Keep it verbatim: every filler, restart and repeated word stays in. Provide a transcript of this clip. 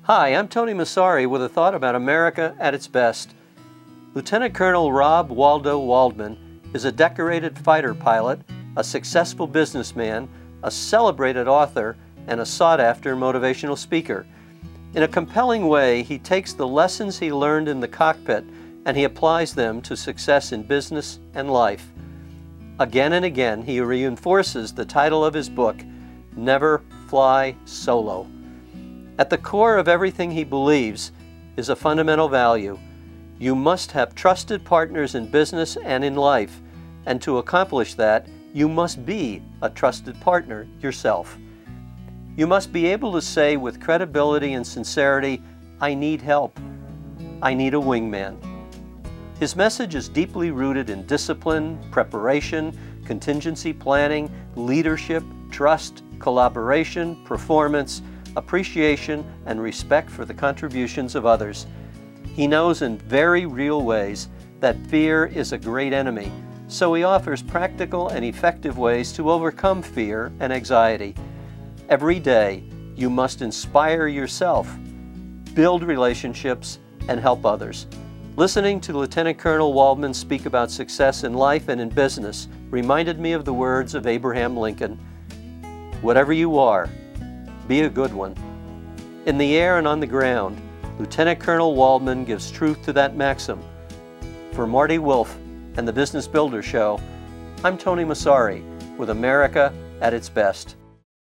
Hi, I'm Tony Massari with a thought about America at its best. Lieutenant Colonel Rob Waldo Waldman is a decorated fighter pilot, a successful businessman, a celebrated author, and a sought-after motivational speaker. In a compelling way, he takes the lessons he learned in the cockpit and he applies them to success in business and life. Again and again, he reinforces the title of his book, Never Fly Solo. At the core of everything he believes is a fundamental value. You must have trusted partners in business and in life, and to accomplish that, you must be a trusted partner yourself. You must be able to say with credibility and sincerity, I need help. I need a wingman. His message is deeply rooted in discipline, preparation, contingency planning, leadership, trust, collaboration, performance, appreciation, and respect for the contributions of others. He knows in very real ways that fear is a great enemy, so he offers practical and effective ways to overcome fear and anxiety. Every day, you must inspire yourself, build relationships, and help others. Listening to Lieutenant Colonel Waldman speak about success in life and in business reminded me of the words of Abraham Lincoln. Whatever you are, be a good one. In the air and on the ground, Lieutenant Colonel Waldman gives truth to that maxim. For Marty Wolff and the Business Builder Show, I'm Tony Massari with America at its best.